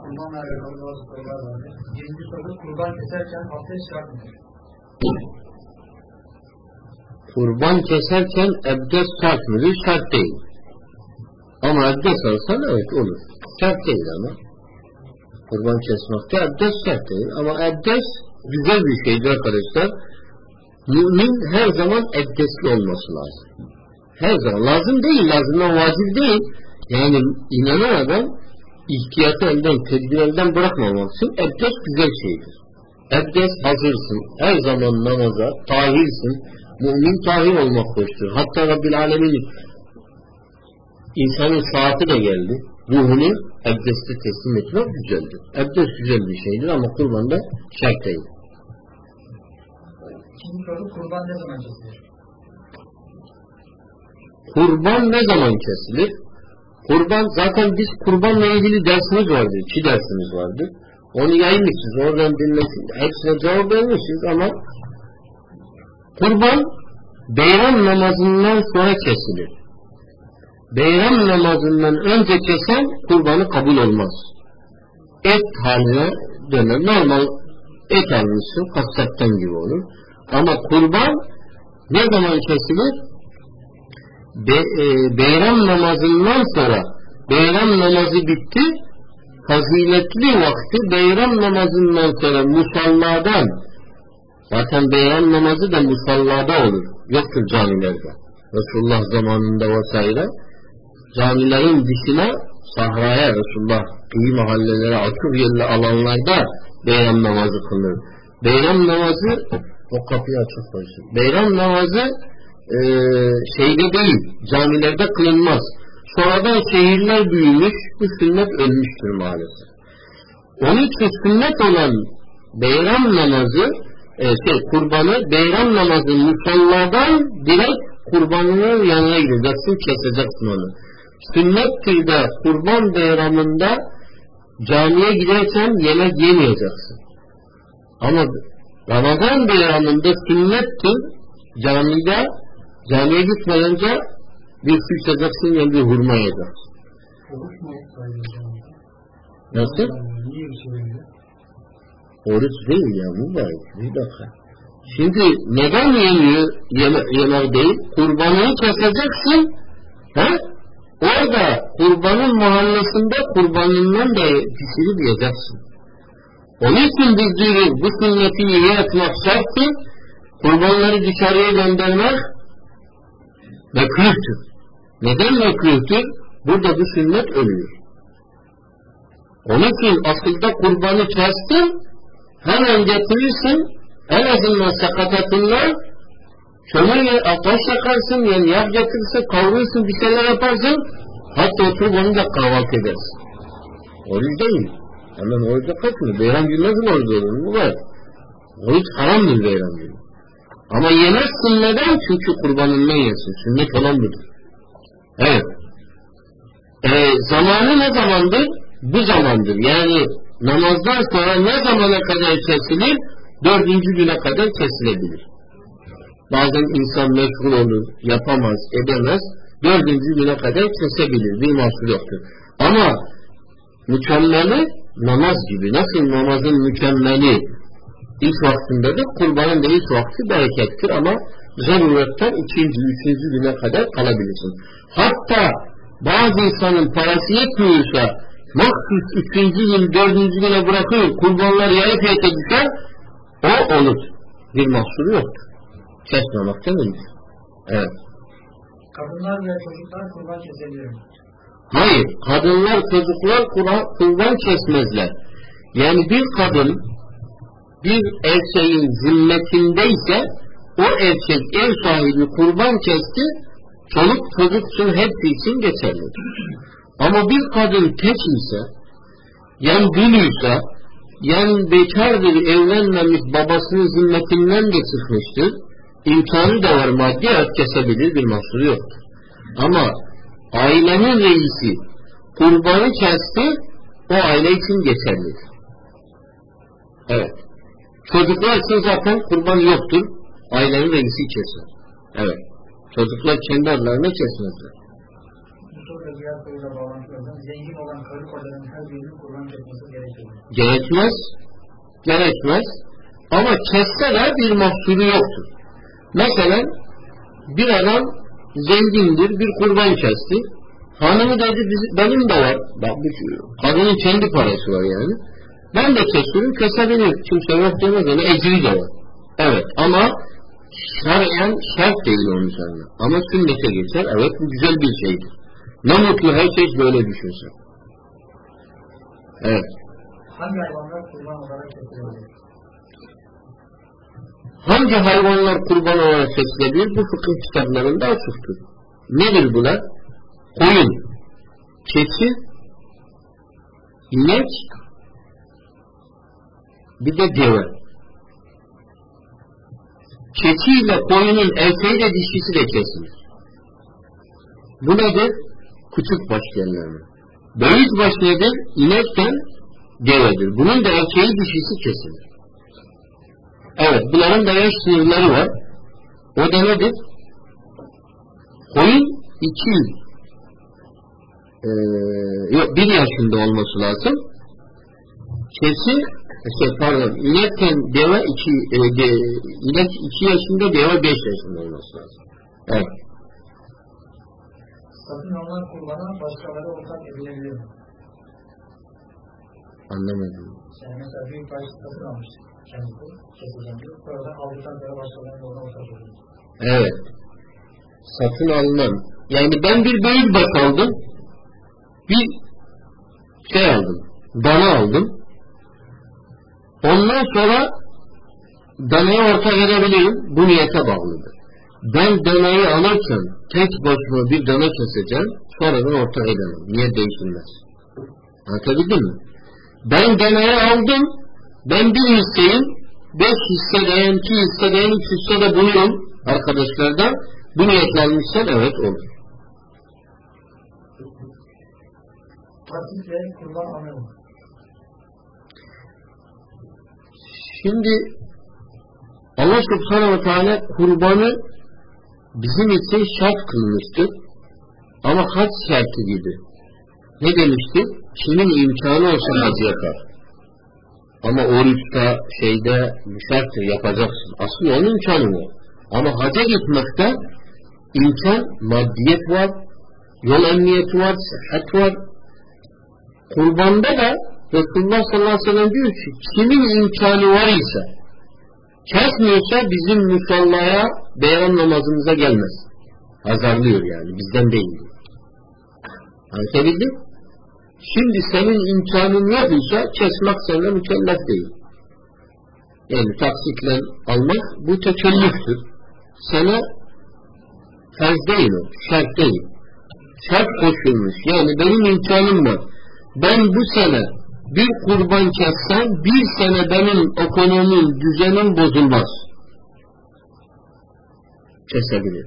kurbanla alakalı bazı sorular vardı. Birinci soru, kurban keserken abdest şart mıdır? Kurban keserken abdest şart mıdır? Şart değil. Ama abdest alsan evet olur. Şart değil ama. Kurban kesmekte abdest şart değil. Ama abdest güzel bir şeydir arkadaşlar. Mümin her zaman abdestli olması lazım. Her zaman. Lazım değil. Lazımdan vacip değil. Yani inanan adam ihtiyatı elden, tedbir elden bırakmamak için abdest güzel şeydir. Abdest hazırsın. Her zaman namaza tahirsin. Mümin tahir olmak hoştur. Hatta Rabbil Alemin insanın saati de geldi. Ruhunu abdeste teslim etmek güzeldir. Abdest güzel bir şeydir ama kurbanda şart değil. İkinci soru, kurban ne zaman kesilir? Kurban ne zaman kesilir? Kurban zaten biz kurbanla ilgili dersimiz vardı. 2 dersimiz vardı. Onu yayınmışız. Oradan dinlesin. Hepsine cevap vermişiz ama kurban beyram namazından sonra kesilir. Beyram namazından önce kesen kurbanı kabul olmaz. Et haline döner. Normal et almışsın. Kasaptan gibi olur. Ama kurban ne zaman kesilir? Beyram namazından sonra beyram namazı bitti. Faziletli vakti beyram namazından sonra musalladan, zaten beyram namazı da musallada olur. Yoktur camilerde. Resulullah zamanında vesaire camilerin dışına, sahraya, Resulullah kıyı mahallelere, açık yerli alanlarda beyram namazı kılınır. Beyram namazı, o kapıyı açık koysun. Beyram namazı şeyde değil, camilerde kılınmaz. Sonradan şehirler büyümüş, bu sünnet ölmüştür maalesef. Onun için sünnet olan beyram namazı, kurbanı, beyram namazı musalladan direkt kurbanının yanına gideceksin, keseceksin onu. Sünnettir de kurban beyramında camiye gidersen yemek yemeyeceksin. Ama Ramazan beyramında sünnettir, camiye gitmeden önce bir su içeceksin ya bir hurma yiyeceksin. Oruç mu sayılır? Nasıl? Niye bir şey öyle? Oruç değil ya mübarek. Bir dakika. Şimdi neden yemek değil? Kurbanını keseceksin. He? Orada kurbanın mahallesinde kurbanından da pişirip yiyeceksin. Onun için biz diyoruz bu sünneti iyi yapmak şarttır. Kurbanları dışarıya göndermek mekruhtur. Neden mekruhtur? Burada bu sünnet ölüyor. Onun için aslında kurbanı kestin, hemen getirirsin, en azından sakatatından kömürle ateş yakarsın, yani yağ getirirsin, kavrursun, bir şeyler yaparsın, hatta oturup onu da kahvaltı edersin. Oruç değil. Hemen oruca kaçmıyor. Beyram günü nasıl oruç olur? Bu var. Oruç haramdır beyram günü. Ama yemezsin neden? Çünkü kurbanından yersin. Sünnet olan budur. Evet. Zamanı ne zamandır? Bu zamandır. Yani namazdan sonra ne zamana kadar kesilir? 4. güne kadar kesilebilir. Bazen insan meşgul olur, yapamaz, edemez. 4. güne kadar kesebilir. Bir mahsur yoktur. Ama mükemmeli namaz gibi. Nasıl namazın mükemmeli ilk vaktindedir, kurbanın da ilk vakti berekettir ama zaruretten 2. 3. güne kadar kalabilirsin. Hatta bazı insanın parası yetmiyorsa maksus 3. gün 4. güne bırakıyor, kurbanlar yarı fiyata düşer, o olur. Bir mahsuru yoktur. Kesmemekten olur. Evet. Kadınlar ve çocuklar kurban kesebilir mi? Hayır. Kadınlar, çocuklar kurban kesmezler. Yani bir kadın bir erkeğin zimmetindeyse o erkek ev sahibi kurban kesti, çoluk çocuk için hepsi için geçerlidir. Ama bir kadın tek ise, yani duluysa, yani bekardır, evlenmemiş, babasının zimmetinden de çıkmıştır, imkanı da var, maddi kesebilir, bir mahsuru yoktur. Ama ailenin reisi kurbanı kesti, o aile için geçerlidir. Evet. Çocuklar için zaten kurban yoktur. Ailenin reisi keser. Evet. Çocuklar kendi aralarında kesmezler. Bu soruyla diğer soruyla bağlantılı. Zengin olan karı kocanın her birinin kurban kesmesi gerekir. Gerekmez. Gerekmez. Ama kesseler bir mahsuru yoktur. Mesela bir adam zengindir, bir kurban kesti. Hanımı dedi benim de var. Bak, kadının kendi parası var yani. Ben de kesiyorum, kesebilir. Kimse yok demez, ona ecri de var. Evet, ama şer'en şart değil onun üzerine. Ama sünnete geçer, evet, bu güzel bir şeydir. Ne mutlu herkes böyle düşünsün. Evet. Hangi hayvanlar kurban olarak kesilebilir? Hangi hayvanlar kurban olarak kesilebilir? Bu fıkıh kitaplarında açıktır. Nedir bunlar? Koyun, keçi, inek, bir de deve. Keçi ile koyunun erkeği de dişisi de kesilir. Bu nedir? Küçük baş yerlerine. Büyük baş nedir? İnekten devedir. Bunun da erkeği dişisi kesilir. Evet, bunların da yaş sınırları var. O da nedir? Koyun 1 yaşında olması lazım. Keçi, inekken deve 2 yaşında, deve 5 yaşında olması lazım. Evet. Satın alınan kurbana başkaları ortak edilebilir mi? Anlamadım. Yani mesela büyük baş satın almış kendisi, keseceğim diyor. Sonradan aldıktan sonra başkalarının orada ortak edilir. Evet. Satın alınan. Yani ben bir büyük baş aldım. Bir aldım. Dana aldım. Ondan sonra danayı ortak edebilirim. Bu niyete bağlıdır. Ben danayı alırken tek başıma bir dana keseceğim. Sonradan ortak edemem. Niyet değişilmez. Anlatabildim mi? Ben danayı aldım. Ben bir hisseyim. 5 hisseden, 2 hisseden, 3 hissede bulurum arkadaşlardan. Bu niyetle almışsan evet olur. Taksit ve kurban anlamı. Şimdi Allah Subhanahu ve Teala kurbanı bizim için şart kılmıştır. Ama hac şartı gibi. Ne demişti? Kimin imkanı olsa hac yapar. Ama oruçta şarttır, yapacaksın. Aslında onun imkanı var. Ama hacca gitmekte imkan, maddiyet var, yol emniyeti var, sıhhat var. Kurbanda da Resulullah sallallahu aleyhi ve sellem diyor ki kimin imkanı var ise kesmiyorsa bizim musallaya beyran namazımıza gelmez. Azarlıyor yani, bizden değil. Anlatabildim? Şimdi senin imkanın yok ise kesmek seninle mükellef değil. Yani taksitle almak bu tekellüftür. Sana farz değil o, şart değil. Şart koşulmuş. Yani benim imkanım var. Ben bu sene bir kurban kessem, bir sene benim ekonomim, düzenim bozulmaz. Kesebilir.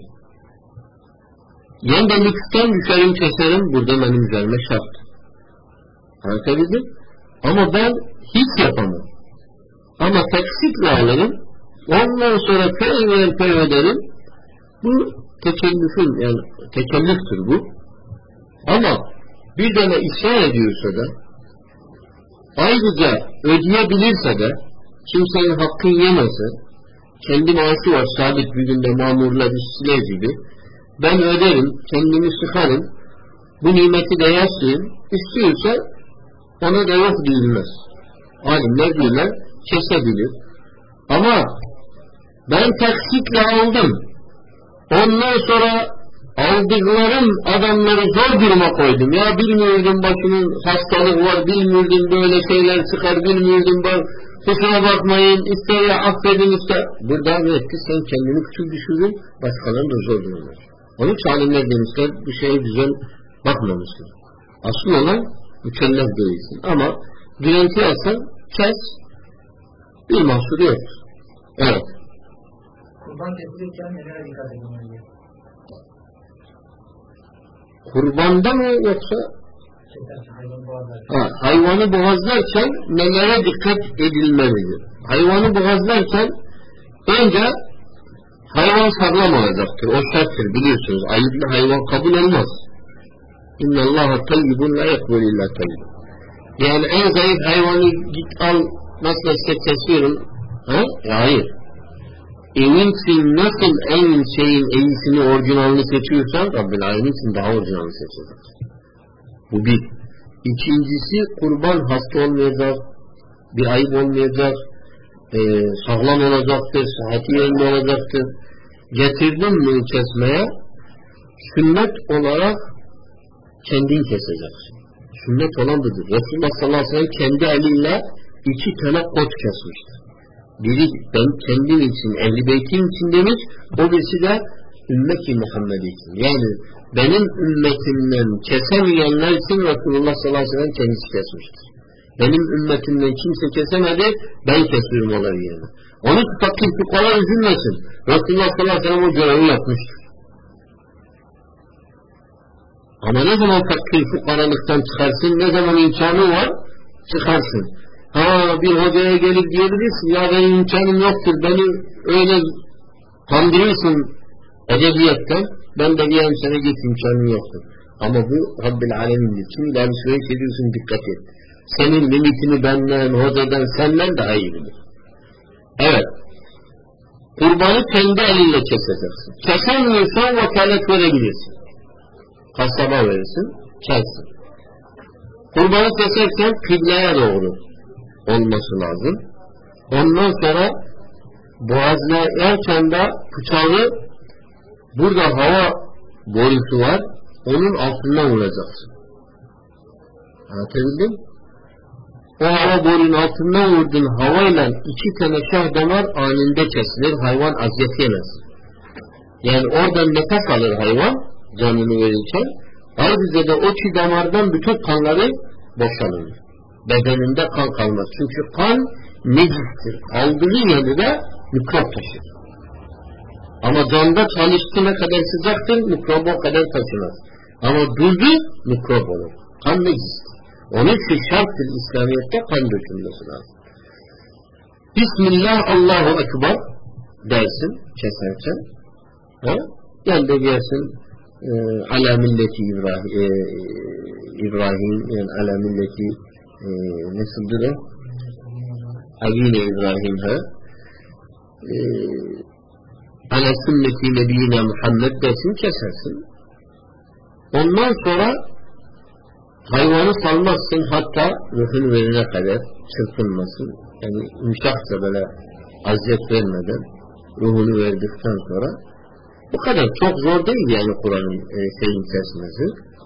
Yani ben lütfen düşerim keserim, burada benim üzerime şart. Anlatabildim? Ama ben hiç yapamam. Ama taksitle alırım, ondan sonra köy öderim. Bu tekellüftür bu. Ama bir tane isyan ediyorsa da ayrıca ödeyebilirse de kimsenin hakkını yemese, kendi maaşı var sabit bir günde mamurlar işçiler gibi, ben öderim, kendimi sıkarım, bu nimeti de yaşayayım, istiyorsa ona da yok değilmez. Alimler diyorlar kesebilir. Ama ben taksitle aldım, ondan sonra aldıklarım adamları zor duruma koydum. Ya bilmiyordum başının hastalığı var, bilmiyordum böyle şeyler çıkar, bilmiyordum kusura bakmayın, ister ya affedin ister. Burada ne etti? Sen kendini küçük düşürdün, başkalarını da zor durumlar. Onun için alimler demişler, bu şeye güzel bakmamıştır. Asıl olan mükellef değilsin. Ama güventi alsan kes, bir mahsuru yoktur. Evet. Kurban kesilirken nelere dikkat edilmelidir? Kurbanda mı yoksa? Hayvanı boğazlarken nelere dikkat edilmelidir? Hayvanı boğazlarken önce hayvan sağlam olacaktır. O şarttır biliyorsunuz. Ayıplı hayvan kabul olmaz. İnnallâhe tayyibun la yekbul illa tayyib. Yani en zayıf hayvanı git al, nasıl işte kesiyorum. Ha? Hayır. Evin için nasıl en şeyin iyisini, orijinalini seçiyorsan Rabbil Alemin için daha orijinalini seçeceksin. Bu bir. İkincisi, kurban hasta olmayacak, bir ayıp olmayacak, sağlam olacaktır, sıhhati yerinde olacaktır. Getirdin mi kesmeye, sünnet olarak kendin keseceksin. Sünnet olan budur. Resulullah sallallahu aleyhi ve sellem kendi eliyle 2 tane koç kesmiştir. Biri ben kendim için, Ehl-i Beyt'im için demiş, o birisi de ümmet-i Muhammed için. Yani benim ümmetimden kesemeyenler için Resulullah sallallahu aleyhi ve sellem kendisi kesmiştir. Benim ümmetimden kimse kesemedi, ben kesiyorum onları yerine. Onu fakir fukara üzülmesin. Resulullah sallallahu aleyhi ve sellem o görevi yapmıştır. Ama ne zaman fakir fukaralıktan çıkarsın, ne zaman imkanı var, çıkarsın. Ha, bir hocaya gelip diyebilirsin, ya benim imkanım yoktur, beni öyle kandırıyorsun edebiyetten, ben de diyeyim sana git, imkanım yoktur. Ama bu Rabbil Alemin'dir. Şimdi ilahi süreç ediyorsun, dikkat et. Senin limitini benden, hocadan, senden daha iyi bilir. Evet. Kurbanı kendi elinle keseceksin. Kesemiyorsan vekalet verebilirsin. Kasaba verirsin, kessin. Kurbanı keserken kıbleye doğru olması lazım. Ondan sonra boğazlayarken de bıçağı burada hava borusu var, onun altından vuracaksın. Anlatabildim? O hava borunun altından vurdun havayla 2 tane şah damar anında kesilir, hayvan aziyet yemez. Yani oradan nefes alır hayvan canını verirken, ayrıca da o 2 damardan bütün kanları boşalır. Bedeninde kan kalmaz. Çünkü kan necistir. Aldığı yerde de mikrop taşır. Ama canda çalıştı ne kadar sıcaktır, mikrop o kadar taşımaz. Ama durdu, mikrop olur. Kan necistir. Onun için şarttır İslamiyet'te kan dökülmesi lazım. Bismillah, Allahu Ekber dersin keserken. Yani de dersin ala milleti İbrahim yani ala milleti nasıldır o? Abine İbrahim ala sünneti nebiyine Muhammed dersin kesersin. Ondan sonra hayvanı salmazsın hatta ruhunu verene kadar çırpınmasın. Yani yumuşakça böyle aziyet vermeden ruhunu verdikten sonra bu kadar çok zor değil yani Kur'an'ın şeyin kesmesi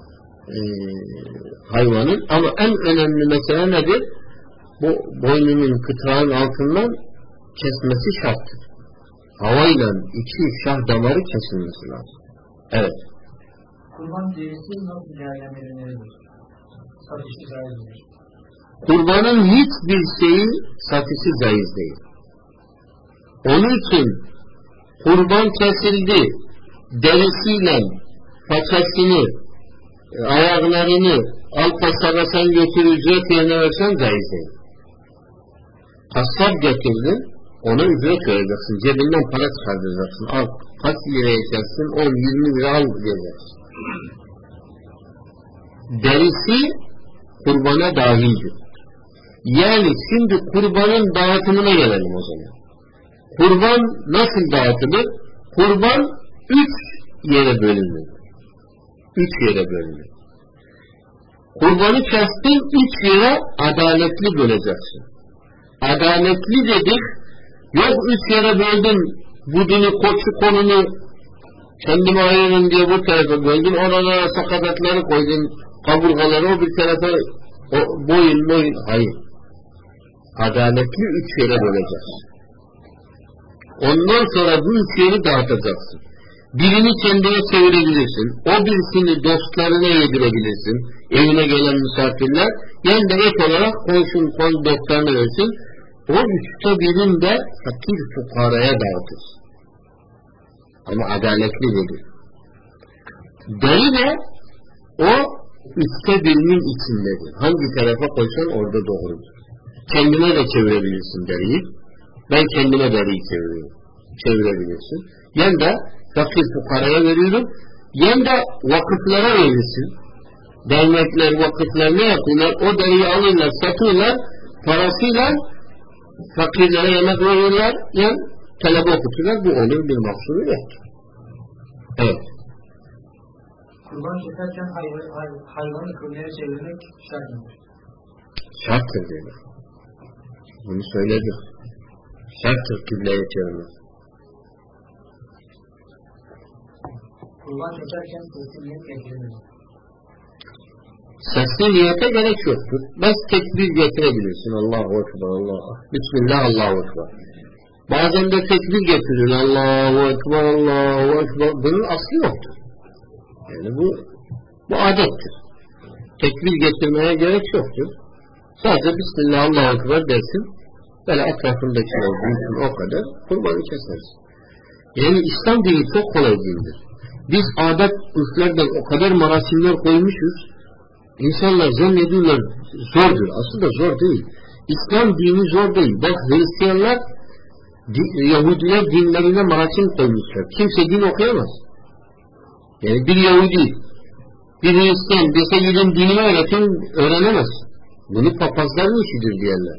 hayvanın ama en önemli mesele nedir? Bu boynunun kıtrağın altından kesmesi şarttır. Havayla 2 şah damarı kesilmesi lazım. Evet. Kurban derisi nasıl değerlendirilmelidir? Satışı caizdir. Kurbanın hiçbir şeyin satışı caiz değil. Onun için kurban kesildi, derisiyle paçasını, ayaklarını al kasaba sen götür ücret yerine versen caiz değil. Kasap getirdin, ona ücret vereceksin, cebinden para çıkartacaksın, al kaç liraya kessin, 10-20 lira al diyeceksin. Derisi kurbana dahildir. Yani şimdi kurbanın dağıtımına gelelim o zaman. Kurban nasıl dağıtılır? Kurban 3 yere bölünür. 3 yere bölünür. Kurbanı kestin 3 yere adaletli böleceksin. Adaletli dedik, yok 3 yere böldün, budunu, koçu, konunu kendime ayırın diye bu tarafa böldün, oralara sakatatları koydun, kaburgaları o bir tarafa boyun, hayır. Adaletli 3 yere böleceksin. Ondan sonra bu 3 yeri dağıtacaksın. Birini kendine çevirebilirsin. O birisini dostlarına yedirebilirsin. Evine gelen misafirler. Yani de ek olarak komşun dostlarına versin. O 3'te birini de fakir fukaraya dağıtır. Ama adaletli dedi. Deri de o 3'te birinin içindedir. Hangi tarafa koysan orada doğrudur. Kendine de çevirebilirsin deriyi. Ben kendime deriyi çevirebilirsin. Yani da fakir fukaraya veriyorum. Yani de vakıflara verirsin. dernekler, vakıflar ne yapıyorlar? O deriyi alırlar, satıyorlar, parasıyla fakirlere yemek veriyorlar, yani talebe okutuyorlar, bu olur, bir mahsuru yoktur. Evet. Kurban keserken hayvanı kıbleye çevirmek şart mıdır? Şarttır dedi. Bunu söyledi. Şarttır kıbleye çevirmek. Kurban keserken sesli niyet getirir. Sesli niyete gerek yoktur. Bas tekbir getirebilirsin. Allahu Ekber, Allahu Bismillah, Allahu Ekber. Bazen de tekbir getirir. Allahu Ekber, Allahu Ekber. Bunun aslı yoktur. Yani bu adettir. Tekbir getirmeye gerek yoktur. Sadece Bismillah, Allahu Ekber dersin. Böyle etrafındakiler büyüsün, o kadar kurbanı kesersin. Yani İslam dini çok kolay dindir. Biz adet üslerden o kadar marasimler koymuşuz. İnsanlar zannediyorlar zordur. Aslında zor değil. İslam dini zor değil. Bak Hristiyanlar, Yahudiler dinlerine marasim koymuşlar. Kimse din okuyamaz. Yani bir Yahudi, bir Hristiyan dese gidin dinini öğrenemez. Bunu papazların işidir diyorlar.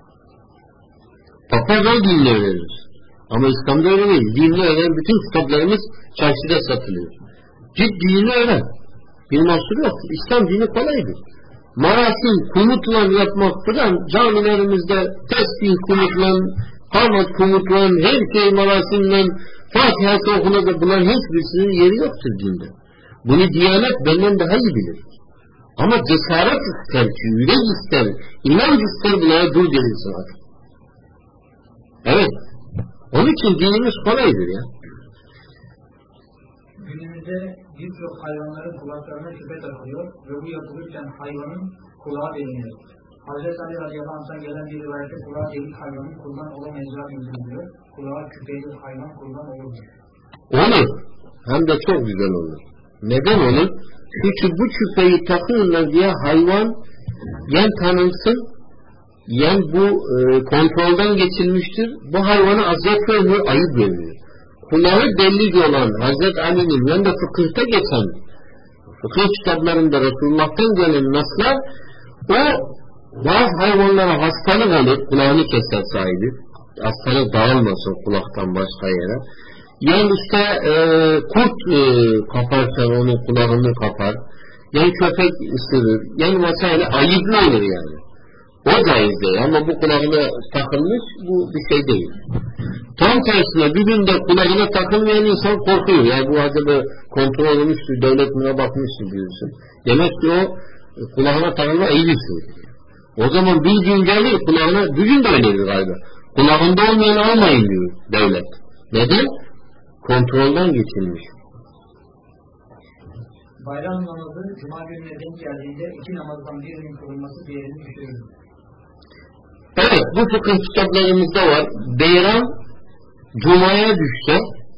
Papazlar dinini öğrenir. Ama İslam'da öyle değil. Dinini öğren, bütün kitaplarımız çarşıda satılıyor. Git dinini öğren. Bir mahsur yok. İslam dini kolaydır. Marasim, kumutlan yapmak falan camilerimizde tesbih kumutlan, hamd kumutlan, her şey marasimle, Fatiha'sı okunada bunların hiçbirisinin yeri yoktur dinde. Bunu Diyanet benden daha iyi bilir. Ama cesaret ister ki, yürek ister, inanç ister bunlara dur denilsin artık. Evet. Onun için dinimiz kolaydır ya. Günümüzde birçok hayvanların kulaklarına küpe takılıyor ve bu yapılırken hayvanın kulağı deliniyor. Hazreti Ali radıyallahu anh'tan gelen bir rivayette kulağı delik hayvanın kurban olamayacağı bildiriliyor. Kulağı küpeli hayvan kurban olur mu? Olur. Hem de çok güzel olur. Neden olur? Çünkü bu küpeyi takıyorlar diye hayvan yen tanınsın, yen bu kontrolden geçilmiştir. Bu hayvanı azap görmüyor, ayıp görmüyor. Kulağı belli olan Hazreti Ali'nin yanında fıkıhta geçen fıkıh kitaplarında Resulullah'tan gelen naslar o bazı hayvanlara hastalık olur, kulağını keser sahibi, hastalık dağılmasın kulaktan başka yere. Yani işte kurt kaparsa onun kulağını kapar, yani köpek ısırır, yani mesela ayıplı olur yani. O caiz değil ama bu kulağına takılmış, bu bir şey değil. Tam tersine bir günde kulağına takılmayan insan korkuyor. Yani bu acaba kontrol olmuştur, devlet buna bakmıştır diyorsun. Demek ki o kulağına takılma iyi bir şey. O zaman bir gün gelir kulağına, bir gün de öyledir galiba. Kulağında olmayan almayın diyor devlet. Neden? Kontrolden geçilmiş. Bayram namazı Cuma gününe denk geldiğinde iki namazdan birinin kılınması diğerini düşürür. Evet, bu fıkıh kitaplarımızda var. Bayram Cuma'ya düşse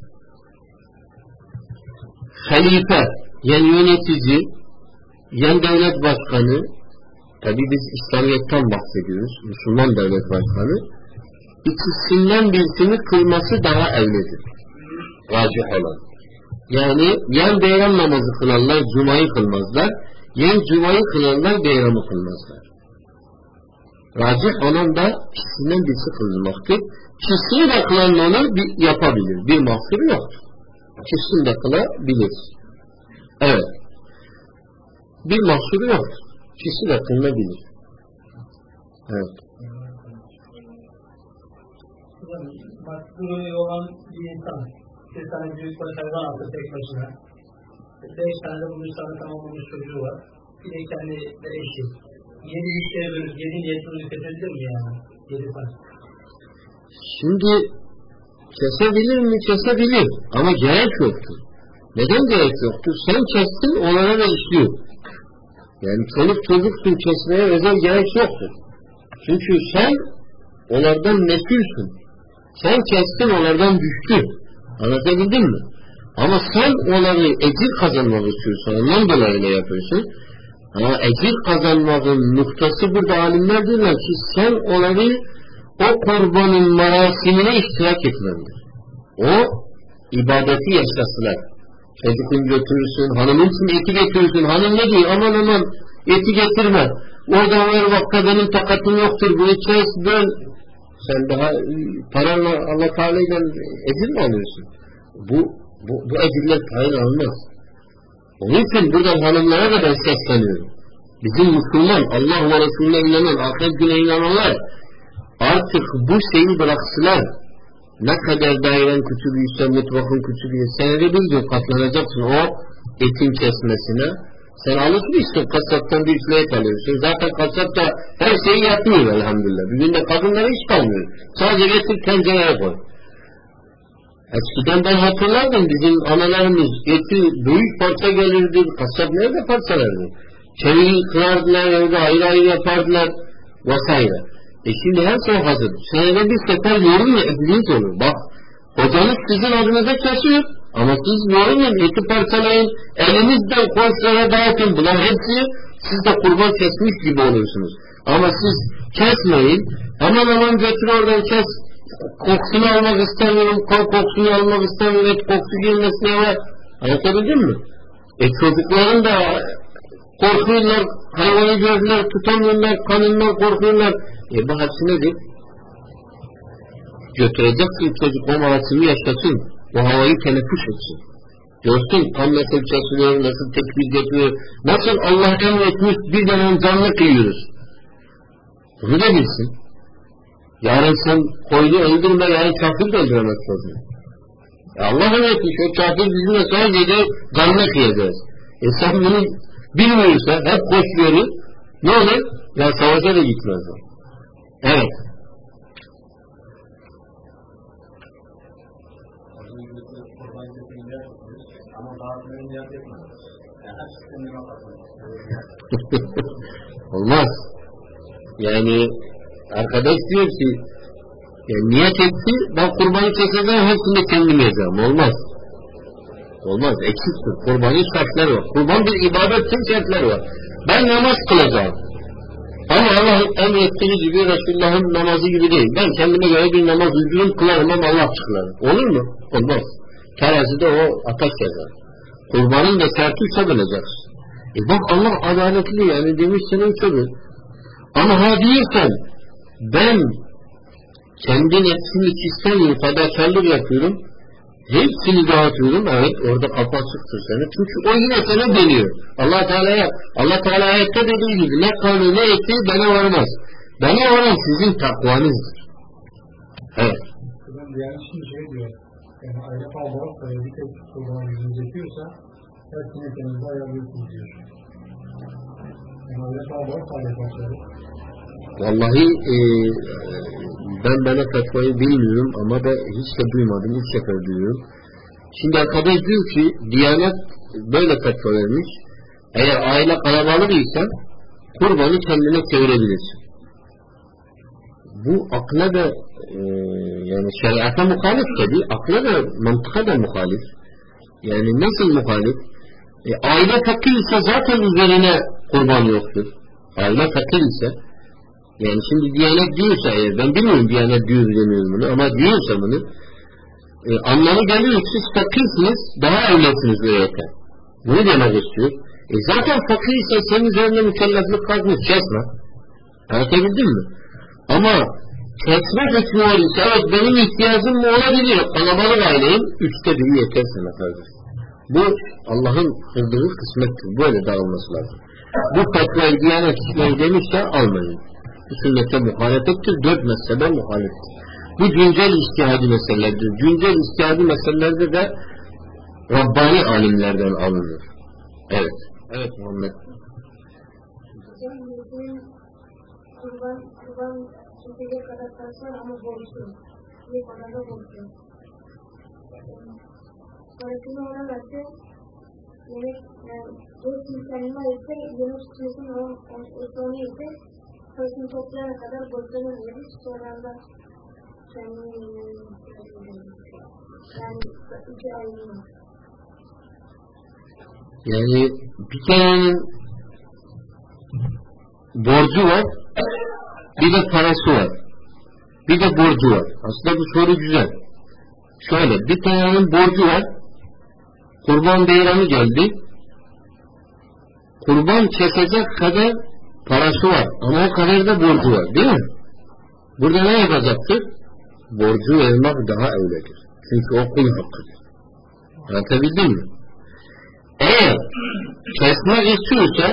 halife, yani yönetici, yani devlet başkanı, tabi biz İslamiyet'ten bahsediyoruz, Müslüman devlet başkanı, ikisinden birisini kılması daha evlidir. Racih olan. Yani yan bayram namazı kılanlar Cuma'yı kılmazlar, yan Cuma'yı kılanlar bayramı kılmazlar. Racih olan da ikisinden birisi kılınmaktır. İkisini de kılan onu yapabilir. Bir mahsuru yoktur. İkisini de kılabilir. Evet. Bir mahsuru yoktur. İkisi de kılınabilir. Evet. Mahsuru olan bir insan 1 tane büyükbaş hayvan aldı tek başına. 5 tane de bu insanın tamamlamış çocuğu var. Bir de kendi de eşi. 7 güçleri bölüp 7 niyetini kesebilir mi yani? 7 tane. Şimdi kesebilir mi? Kesebilir. Ama gerek yoktur. Neden gerek yoktur? Sen kestin, onlara da işliyor. Yani çocuksun, kesmeye özel gerek yoktur. Çünkü sen onlardan mesulsün. Sen kestin, onlardan düştü. Anlatabildim mi? Ama sen onları ecir kazanmak istiyorsun. Ondan dolayı öyle yapıyorsun. Ama ecir kazanmanın noktası burada alimler diyorlar ki sen onları o kurbanın marasimine iştirak etmelidir. O ibadeti yaşasılar. Çocukun götürürsün, hanımın için eti getirirsin. Hanım ne diyor? Aman aman eti getirme. Oradan ver vakka benim takatım yoktur. Bunu kes dön. Sen daha paranla Allah Teala'yla ecir mi alıyorsun? Bu ecirler tayin alınmaz. Onun için buradan hanımlara da ben sesleniyorum. Bizim Müslüman, Allah ve Resulüne inanan, ahiret güne inananlar artık bu şeyi bıraksınlar. Ne kadar dairen küçülüyse, mutfakın küçülüyse, senede bir gün katlanacaksın o etin kesmesine. Sen alışmışsın, kasaptan bir kilo et alıyorsun. Zaten kasap da her şeyi yapmıyor elhamdülillah. Bir günde kadınlara hiç kalmıyor. Sadece getir tencereye koy. Eskiden ben hatırlardım, bizim analarımız eti büyük parça gelirdi. Kasap nerede parçalardı? Çeliği kırardılar, evde ayrı ayrı yapardılar vesaire. Şimdi her şey hazır. Senede bir sefer yorumla etiniz olur. Bak, hocanız sizin adınıza kesiyor. Ama siz yorumlayın, eti parçalayın, elinizden komşulara dağıtın. Bunlar hepsi siz de kurban kesmiş gibi olursunuz. Ama siz kesmeyin, hemen götür oradan kes. Kokusunu almak istemiyorum, kan kokusunu almak istemiyorum, et kokusu gelmesine var. Anlatabildim mi? Çocukların da korkuyorlar, hayvanı gördüler, tutamıyorlar, kanından korkuyorlar. Bu hepsi nedir? Götüreceksin çocuk o malasını yaşasın, o havayı teneffüs etsin. Görsün kan nasıl kesiliyor, nasıl tekbir getiriyor, nasıl Allah emretmiş bir dönem canlı kıyıyoruz. Bunu da bilsin. Yarın sen koyunu öldürme, yarın kafir de öldüremez çocuğu. Allah emretmiş, o kafir bizimle sadece canlı kıyacağız. Sen bunu bilmiyorsa, hep koşuyoruz, ne olur? Ya savaşa da gitmez o. Evet. Olmaz. Yani arkadaş diyor ki niyet etti, ben kurbanı keseceğim, hepsini kendim yiyeceğim. Olmaz. Olmaz. Eksiktir. Kurbanın şartları var. Kurban bir ibadetin şartları var. Ben namaz kılacağım. Ama Allah'ın emrettiği gibi Resulullah'ın namazı gibi değil. Ben kendime göre bir namaz üzülüm kılarım ama Allah çıkılarım. Olur mu? Olmaz. Terazide o ateş yazar. Kurbanın da şartı çabılacaksın. Bak Allah adaletli yani demiş senin çabıl. Ama ha diyorsan ben kendi nefsimi çizsem fedakarlık yapıyorum. Hepsini dağıtıyorum. Evet orada kafa açıktır seni. Çünkü o yine sana deniyor. Allah Teala ayette dediği gibi ne kanı ne eti bana varmaz. Bana varan sizin takvanızdır. Evet. Yani şimdi şey diyor. Yani aile kalabalık da bir tek kurban yüzünüz yetiyorsa hepsini kendinize ayarlıyorsunuz diyor. Yani aile kalabalık da aile parçaları. Vallahi ben bana fetvayı bilmiyorum ama da hiç de duymadım. İlk sefer duyuyorum. Şimdi arkadaş diyor ki Diyanet böyle fetva vermiş. Eğer aile kalabalık ise kurbanı kendine çevirebilirsin. Bu akla da yani şeriata muhalif tabi. Akla da mantıka da muhalif. Yani nasıl muhalif? Aile fakir ise zaten üzerine kurban yoktur. Aile fakir ise yani şimdi Diyanet diyorsa eğer, ben bilmiyorum Diyanet diyor demiyorum bunu ama diyorsa bunu anlamı geliyor siz fakirsiniz daha evletsiniz öyleyken. Bunu demek istiyor. Zaten fakir ise senin üzerinde mükelleflik kalkmış kesme. Anlatabildim mi? Ama kesmek etmiyor ise evet benim ihtiyacım mı olabilir? Kalabalık aileyim 1/3 yeter sana kardeşim. Bu Allah'ın kıldığı kısmettir. Böyle dağılması lazım. Bu fetvayı Diyanet İsmail demişse almayın. Bu sünnete muhalefettir, 4 mezhebe muhalefettir. Bu güncel ictihadi meselelerdir. Güncel ictihadi meselelerde de Rabbani alimlerden alınır. Evet. Evet Muhammed. Kurban çekecek kadar taşlar ama borçlu. Bir kadar da borçlu. Parasını ona verse yemek, yani 4 insanlar ise yemek içmesin o sonu ise parasını toplayana kadar borçlarını verir. Sonra da kendini yani 2 ayını. Yani bir tanenin borcu var, bir de parası var, bir de borcu var. Aslında bu soru güzel. Şöyle, bir tanenin borcu var, Kurban Bayramı geldi. Kurban kesecek kadar parası var ama o kadar da borcu var, değil mi? Burada ne yapacaktır? Borcu vermek daha evledir. Çünkü o kul hakkıdır. Anlatabildim mi? Eğer kesmek istiyorsa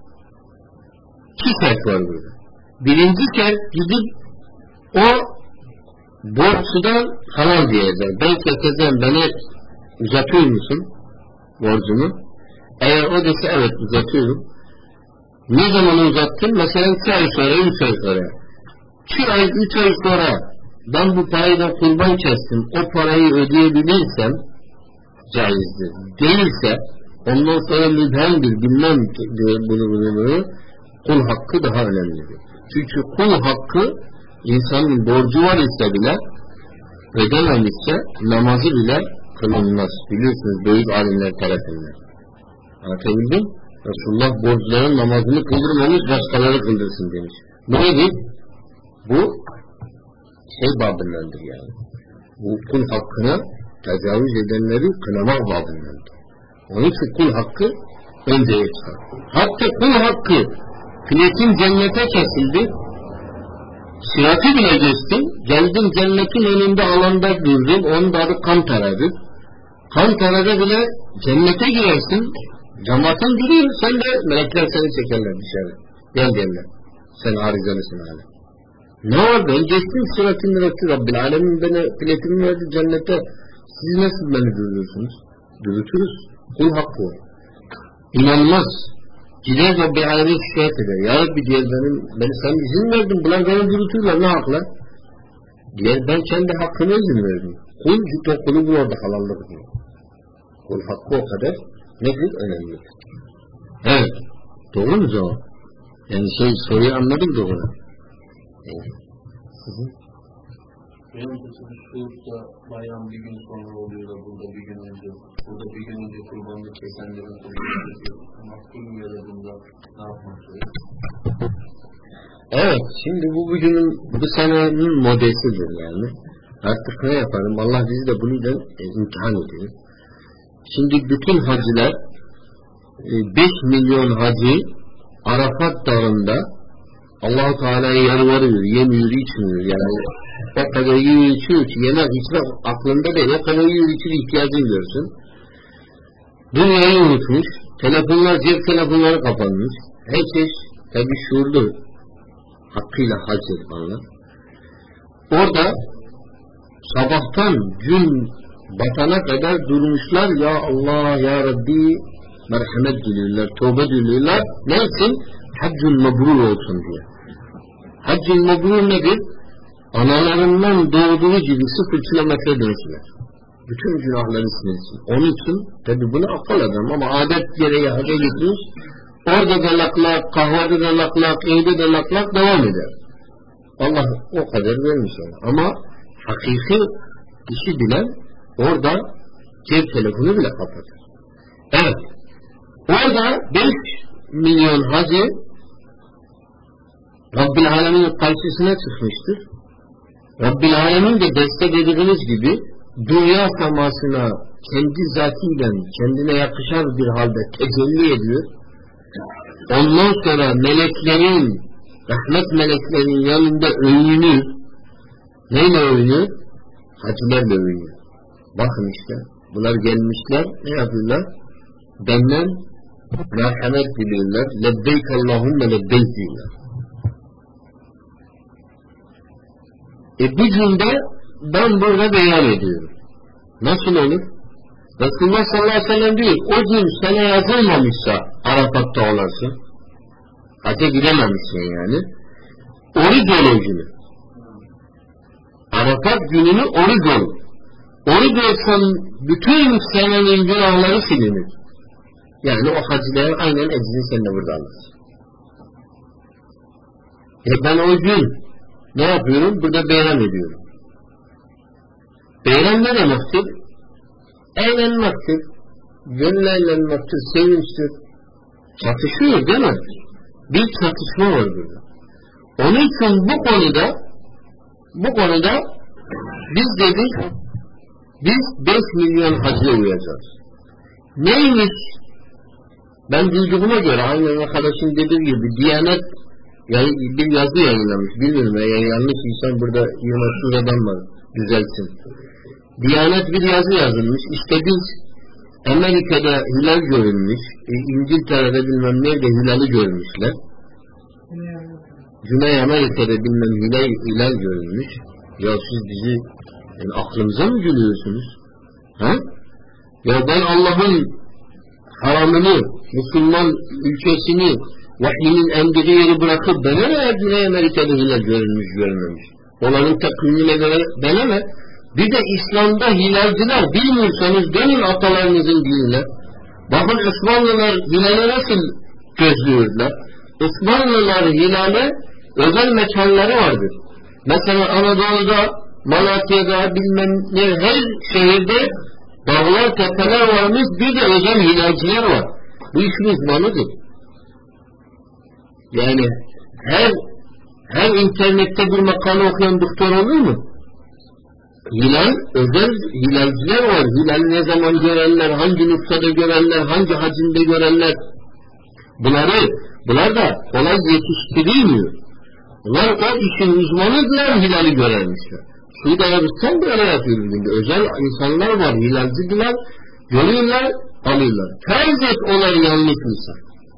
iki şart var burada. Birinci şart gidip o borçludan halal diyecek. Ben keseceğim, bana uzatıyor musun borcumu? Eğer o dese evet uzatıyorum. Ne zaman uzattın? Mesela 2 ay sonra, 3 ay sonra. 2 ay, 3 ay sonra ben bu parayı da kurban kestim. O parayı ödeyebilirsem caizdir. Değilse ondan sonra müdhendir, bilmem bunu kul hakkı daha önemlidir. Çünkü kul hakkı insanın borcu var ise bile ödememişse namazı bile kılınmaz. Biliyorsunuz büyük alimler tarafından. Anlatabildim? Resulullah borçların namazını kıldırmamış, başkaları kıldırsın demiş. Bu nedir? Bu babındandır yani. Bu kul hakkına tecavüz edenleri kınamak babındandır. Onun için kul hakkı önceye çıkar. Hatta kul hakkı platin cennete kesildi. Sıratı bile geçtin. Geldin cennetin önünde alanda durdun. Onun da adı Kantara'dır. Kantara'da bile cennete girersin. Cemaatin giriyor. Sen de melekler seni çekerler dışarı. Gel derler. Sen arızalısın hala. Ne var? Ben geçtim sıratın nefsi. Rabbil alemin bana platini verdi cennete. Siz nasıl beni durdurursunuz? Dürütürüz. Kul hakkı var. İnanmaz. Gider Rabbi ayrı şikayet eder. Ya Rabbi diyor beni sen izin verdin. Bunlar beni dürütürler. Ne hakla? Diyor ben kendi hakkına izin verdim. Kul git o kulu bu orada halallık diyor. Kul hakkı o kadar nedir? Önemlidir. Evet. Doğru mu cevap? Yani soruyu anladım doğru. Evet. Benim kısmı şurada bayram bir gün sonra oluyor da burada bir gün önce. Burada bir gün önce kurbanlık kesenlerin kurbanlık makbul mu yaradığında ne yapmak gerekiyor? Evet. Şimdi bu bugünün bu senenin modesidir yani. Artık ne yapalım? Allah bizi de bunu da imtihan ediyor. Şimdi bütün hacılar 5 milyon hacı Arafat Dağı'nda Allah-u Teala'ya yalvarıyor, yemiyor, içmiyor. Yani o kadar yiyor, içiyor ki yemek içmek aklında değil. O kadar yiyor, içiyor, ihtiyacını görsün. Dünyayı unutmuş. Telefonlar, cep telefonları kapanmış. Herkes tabi şuurlu. Hakkıyla hac etmenler. Orada sabahtan gün batana kadar durmuşlar. Ya Allah, Ya Rabbi merhamet diliyorlar, tövbe diliyorlar. Ne için? Haccun mebrur olsun diye. Haccun mebrur nedir? Analarından doğduğu gibi 0 kilometre dönsünler. Bütün günahları silinsin. Onun için tabi bunu akıl adam ama adet gereği hacca gidiyoruz. Orada da laklak, kahvede de laklak, evde de laklak devam eder. Allah o kadar vermiş ona. Ama hakiki işi bilen orada cep telefonu bile kapatır. Evet. Orada 5 milyon hacı Rabbil Alemin'in karşısına çıkmıştır. Rabbil Alemin de dediğiniz gibi dünya semasına kendi zatıyla kendine yakışan bir halde tecelli ediyor. Ondan sonra meleklerin, rahmet meleklerin yanında övünür. Neyle övünür? Hacılarla övünür. Bakın işte, bunlar gelmişler, ne yapıyorlar? Benden merhamet diliyorlar. Lebbeyk Allahümme lebbeyk diyorlar. Bu cümle ben burada beyan ediyorum. Nasıl olur? Resulullah sallallahu aleyhi ve sellem diyor, o gün sana yazılmamışsa Arafat'ta olasın. Hacca gidememişsin yani. Oruç ol o günü. Arafat gününü oruç ol. Oruç olsan bütün senenin günahları silinir. Yani o hacıların aynen eczini sen de burada alırsın. Ben o gün ne yapıyorum? Burada beyran ediyorum. Beyran ne demektir? Eğlenmektir. Gönül eğlenmektir. Sevinçtir. Çatışıyor değil mi? Bir çatışma var burada. Onun için bu konuda biz dedik biz 5 milyon hacıya uyacağız. Neymiş? Ben duyduğuma göre aynı arkadaşın dediği gibi Diyanet bir yazı yayınlamış. Bilmiyorum eğer yanlış insan burada Yılmaz Şura'dan var. Düzelsin. Diyanet bir yazı yazılmış. İşte biz Amerika'da hilal görülmüş. İngiltere'de bilmem nerede hilali görmüşler. Güney Amerika'da bilmem hilal görülmüş. Ya siz bizi yani aklımıza mı gülüyorsunuz? Ha? Ya ben Allah'ın haramını, Müslüman ülkesini, vahyinin emdiği yeri bırakıp bana ne Güney Amerika'da hilal görülmüş görmemiş. Onların takvimine göre bana ne? Bir de İslam'da hilalciler bilmiyorsanız dönün atalarınızın dinine. Bakın Osmanlılar hilale nasıl gözlüyorlar? Osmanlılar hilale özel mekanları vardır. Mesela Anadolu'da, Malatya'da bilmem ne her şehirde dağlar, tepeler varmış, bir de özel hilalciler var. Bu işin uzmanıdır. Yani her internette bir makale okuyan doktor olur mu? Hilal, özel hilalciler var. Hilali ne zaman görenler, hangi noktada görenler, hangi hacimde görenler. Bunlar da kolay yetiştirilmiyor. Bunlar o işin uzmanıdırlar, hilali görenmişler. Suudi Arabistan böyle yapıyor. Özel insanlar var, hilalciler, görüyorlar, alıyorlar. Farz et onlar yanlışıysa.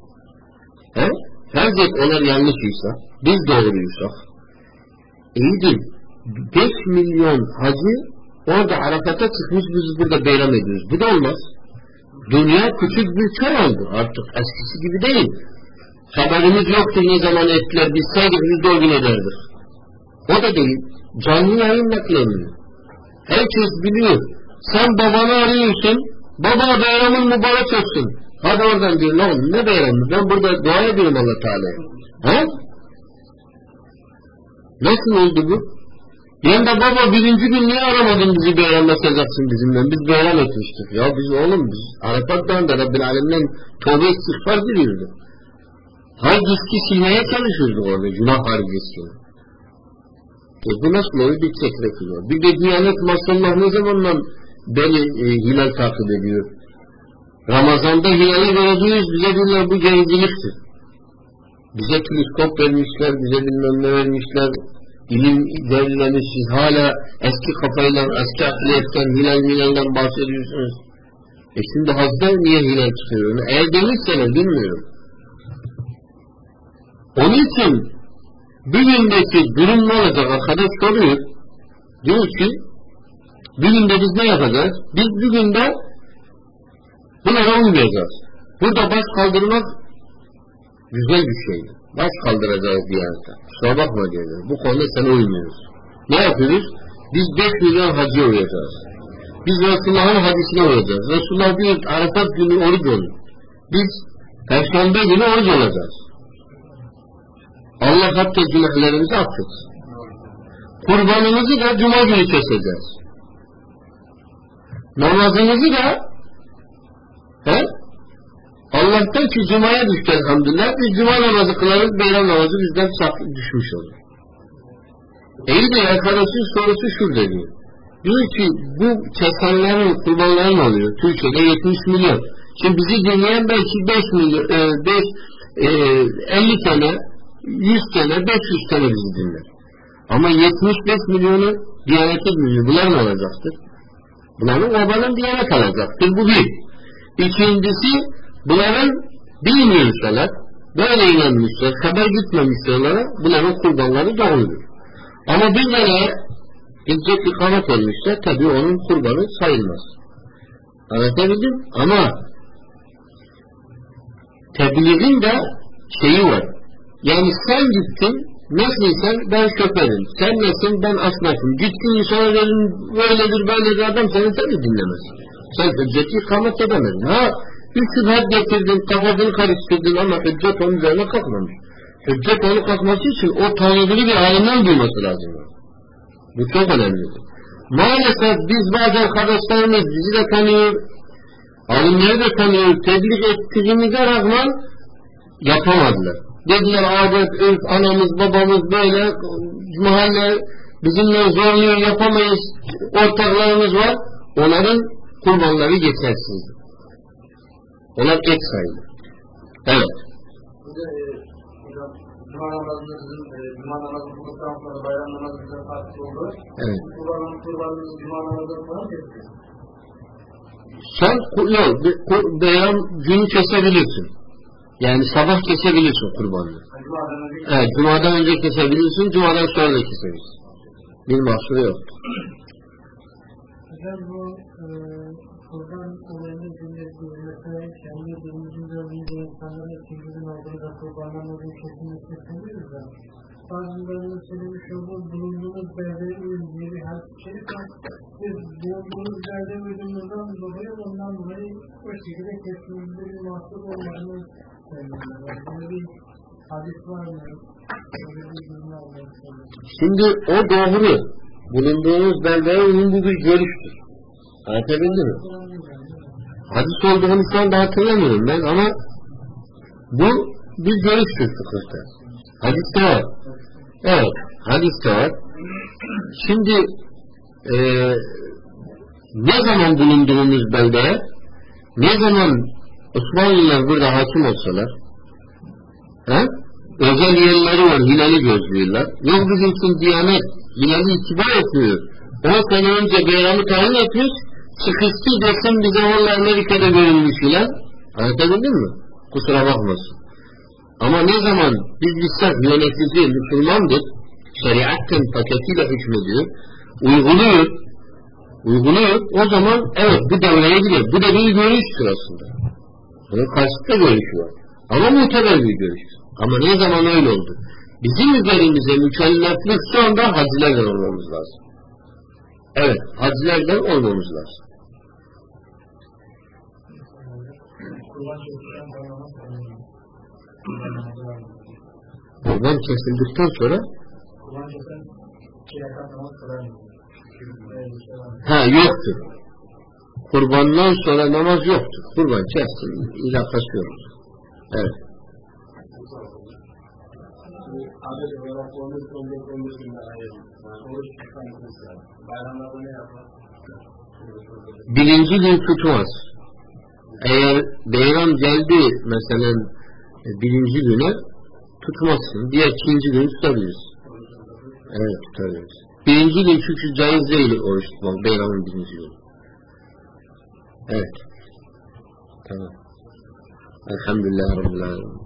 Farz et onlar yanlışıysa, biz doğruysak, iyidir. 5 milyon hacı orada Arafat'a çıkmış, biz burada beyram ediyoruz. Bu da olmaz. Dünya küçük bir köy oldu artık. Eskisi gibi değil. Haberimiz yoktu ne zaman ettiler. Biz saydık biz de o gün ederdik. O da değil. Canlı yayın nakleniyor. Herkes biliyor. Sen babanı arıyorsun. Baba bayramın mübarek olsun. Hadi oradan diyor. Ne bayramı? Ben burada dua ediyorum Allah Teala'ya. Ha? Nasıl oldu bu? Yani da baba birinci gün niye aramadın bizi beyramlaşacaksın bizimle? Biz beyram etmiştik. Ya biz oğlum biz Arafat'tan da Rabbil Alem'den tövbe istiğfar diriyorduk. Harciski silmeye çalışıyorduk orada. Günah harciski. Bu nasıl oluyor? Bir çekrek oluyor. Bir de Diyanet maşallah ne zamandan beni hilal takip ediyor. Ramazan'da hilali göreceğiz. Bize diyorlar bu cahilliktir. Bize teleskop vermişler. Bize bilmem ne vermişler. İlim devrilemiş, siz hala eski kafayla, eski akliyetten, hilalden bahsediyorsunuz. Şimdi hasta niye hilal çıkıyor? Eğer demişseniz bilmiyorum. Onun için bugündeki durum ne olacak? Arkadaş soruyor. Diyor ki, bugün de biz ne yapacağız? Biz bugün de bunlara uymayacağız. Burada baş kaldırmak güzel bir şeydir. Baş kaldıracağız bir yerde. Kusura bakma diyorlar. Bu konuda sana uymuyoruz. Ne yapıyoruz? Biz 5 milyon hacıya uyacağız. Biz Resulullah'ın hadisine uyacağız. Resulullah diyor Arafat günü oruç olun. Biz Perşembe günü oruç olacağız. Allah hatta günahlarımızı affetsin. Kurbanımızı da Cuma günü keseceğiz. Namazımızı da Allah'tan ki Cuma'ya düştü elhamdülillah. Biz Cuma namazı kılarız, bayram namazı bizden düşmüş olur. İyi de arkadaşın sorusu şurada diyor. Diyor ki bu kesenlerin, kurbanların oluyor. Türkiye'de 70 milyon. Şimdi bizi dinleyen belki 5 milyon, 50 tane, 100 tane, 500 tane bizi dinler. Ama 75 milyonu Diyanet'e dinliyor. Bunlar ne olacaktır? Bunların obanın Diyanet alacaktır. Bu bir. İkincisi, bunların bilmiyorsalar, böyle inanmışlar, haber gitmemişler, bunların kurbanları doğrudur. Ama bir tane hicret ikamet olmuşsa, tabii onun kurbanı sayılmaz. Anlatabildim? Ama tebliğin de şeyi var. Yani sen gittin, nesinsen ben şoförüm, sen nesin ben asnafım. Gittin insana böyledir böyledir adam seni tabii dinlemez. Sen hicret ikamet edemezsin. Ha? Bir şüphet getirdin, kafasını karıştırdın ama hüccet onun üzerine kalkmamış. Hüccet onun kalkması için o tanıdığı bir alimden duyması lazım. Bu çok önemlidir. Maalesef biz bazı arkadaşlarımız bizi de tanıyor, alimleri de tanıyor, tebliğ ettiğimize rağmen yapamadılar. Dediler adet, örf, anamız, babamız böyle, mahalle bizimle zorluyor, yapamayız, ortaklarımız var, onların kurbanları geçersizdir. Onlar ek sayılır. Evet. Cuma namazı kıldıktan sonra bayram namazı farklı oldu. Evet. Kurbanın cuma namazı falan kesiyor. Sen bayram günü kesebilirsin. Yani sabah kesebilirsin kurbanını. Evet, cumadan önce kesebilirsin, cumadan sonra da kesebilirsin. Bir mahsuru yok. Hocam bu kurban olayını dinlediğimiz mesela kendi dinimizin dördüğünde insanların ikincinin olduğu da kurbanların kesilmesi istemiyoruz da bazılarının söylemiş olduğu bulunduğumuz beldeye uyum diye bir şey var. Biz bulunduğumuz beldeye uyduğumuzdan dolayı ondan dolayı o şekilde kesilmemizde bir mahsur olmadığını söylüyoruz. Böyle bir hadis var mı? Böyle bir cümle olmak istiyoruz. Şimdi o doğru. Bulunduğumuz beldeye uyum bu bir görüştür. Anlatabildim mi? Hadis olduğunu şu anda hatırlamıyorum ben ama bu bir görüştür fıkıhta. Hadiste var. Evet, hadiste var. Şimdi ne zaman bulunduğumuz beldeye, ne zaman Osmanlılar burada hakim olsalar, özel yerleri var, hilali gözlüyorlar. Yok bizim için Diyanet hilali itibar etmiyor. 10 sene önce bayramı tayin etmiş, çıkıştı desin bize valla Amerika'da görünmüş hilal. Anlatabildim mi? Kusura bakmasın. Ama ne zaman biz bilsek yönetici, Müslümandır, şeriatten paketiyle hükmediyor, uyguluyor, o zaman evet bu devreye girer. Bu da bir görüştür aslında. Bunun karşısında görüş var. Ama muteber bir görüştür. Ama ne zaman öyle oldu? Bizim üzerimize mükelleflik şu anda hacilerden olmamız lazım. Evet, hacilerden olmamız lazım. Kurban kesildikten sonra yoktur. Kurbandan sonra namaz yoktur. Kurban kessin, ilakası yoktur. Evet. Birinci gün tutmaz. Eğer bayram geldi mesela birinci güne tutmazsın. Diğer ikinci günü tutabiliriz. Evet, tutabiliriz. Birinci gün çünkü caiz değil oruç tutmak. Bayramın birinci günü. Evet. Tamam. Elhamdülillah Rabbil Alemin.